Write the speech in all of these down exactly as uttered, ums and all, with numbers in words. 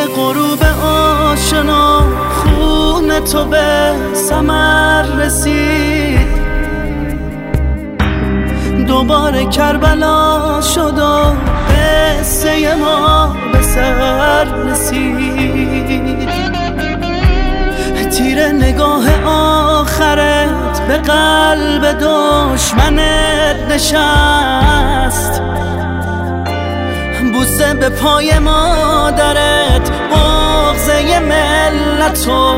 غروب آشنا خون تو به ثمر رسید، دوباره کربلا شد و قصه ما به سر رسید. تیر نگاه آخرت به قلب دشمنت نشست، بوسه به پای مادرت بغضه ملتو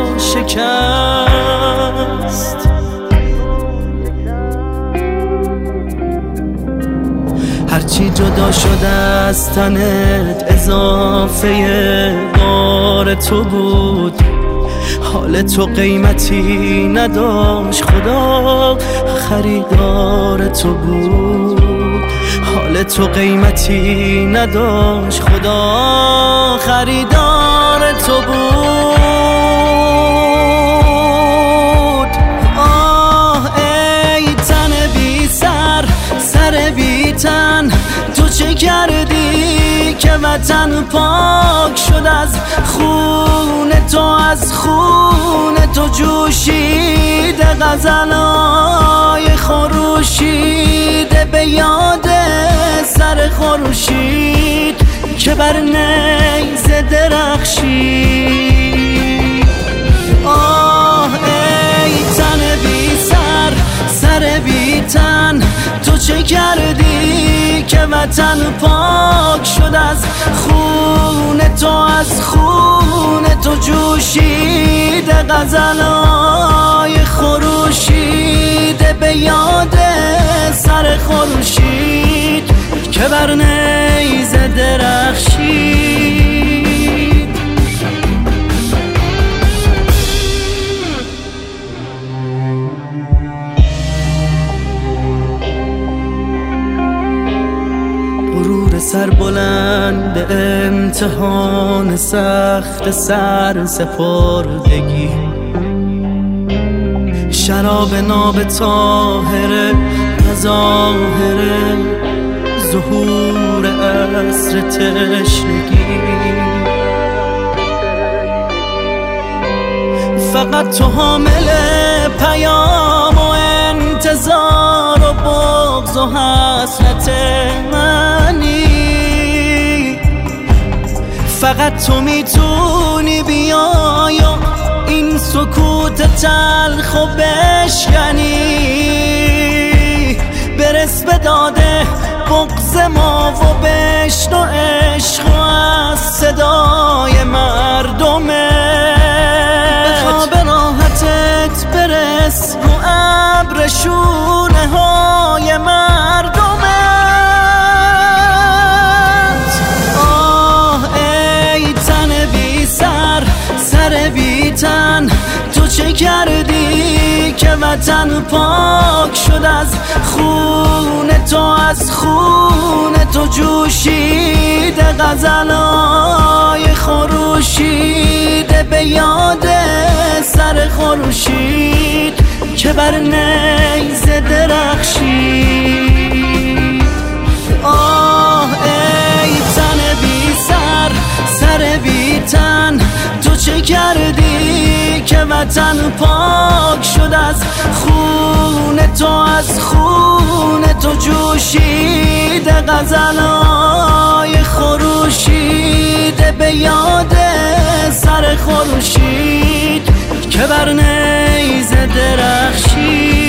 شکست. هرچی جدا شده از تنت اضافه بار تو بود، حال تو قیمتی نداشت، خدا خریدار تو بود. حال تو قیمتی نداشت، خدا خریدار تو بود. آه ای تن بی سر، سر بی تن، تو چه کردی که وطن پاک شد از خون تو؟ از خون تو جوشیده غزلای خروشیده به یاد سر خورشید که بر نیزه درخشید. آه ای تن بی سر، سر بی تن، تو چه کردی که وطن پاک شد از خون تو؟ از خون تو جوشیده غزلای خروشیده به یاد سر خورشید که بر نیزه درخشید. غرور سر بلند امتحان سخت سر سپردگی، شراب ناب طاهر ظاهر ظهور عصر تشنگی. فقط تو حامل پیام و انتظار و بغض و حسرت منی، فقط تو میتونی بیای و این سکوت تلخ و بشکنی، برس به داده بغض ما و بشنو عشق و از صدای مردمت. به خواب راحتت برس رو ابر شونه های مردمت. آه ای تن بی سر، سر بی تن، تو چه کردی که وطن پاک شد از خون تو؟ از خون تو جوشیده غزلای خروشیده به یاد سر خورشید که بر نیزه درخشید. آه ای تن بی سر، سر بی تن، تو چه کردی که وطن پاک شد از خون تو؟ از خون تو جوشیده غزلای خروشیده به یاد سر خورشید که بر نیزه درخشید.